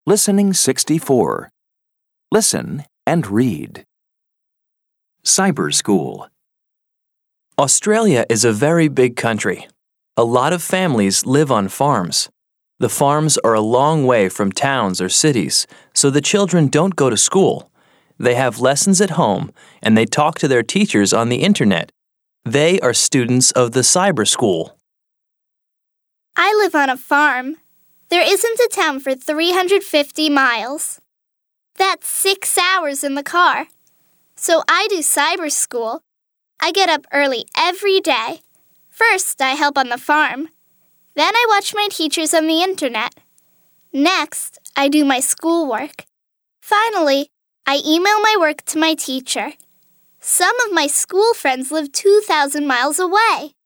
Listening 64. Listen and read. Cyber School. Australia is a very big country. A lot of families live on farms. The farms are a long way from towns or cities, so the children don't go to school. They have lessons at home, and they talk to their teachers on the internet. They are students of the cyber school. I live on a farm. There isn't a town for 350 miles. That's 6 hours in the car. So I do cyber school. I get up early every day. First, I help on the farm. Then I watch my teachers on the internet. Next, I do my schoolwork. Finally, I email my work to my teacher. Some of my school friends live 2,000 miles away.